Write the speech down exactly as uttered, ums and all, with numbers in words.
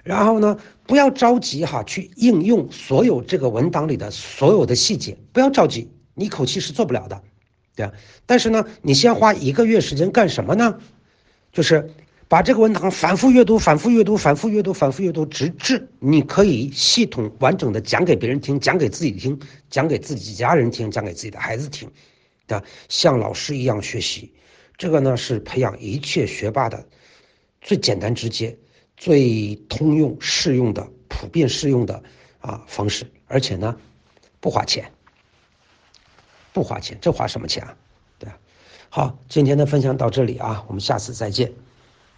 然后呢，不要着急哈去应用所有这个文档里的所有的细节，不要着急，你一口气是做不了的，对吧？但是呢，你先花一个月时间干什么呢？就是把这个文档反复阅读、反复阅读、反复阅读、反复阅读，直至你可以系统完整的讲给别人听、讲给自己听、讲给自己家人听、讲给自己的孩子听，的像老师一样学习。这个呢是培养一切学霸的最简单直接、最通用适用的、普遍适用的啊方式，而且呢不花钱，不花钱，这花什么钱啊？对啊。好，今天的分享到这里啊，我们下次再见。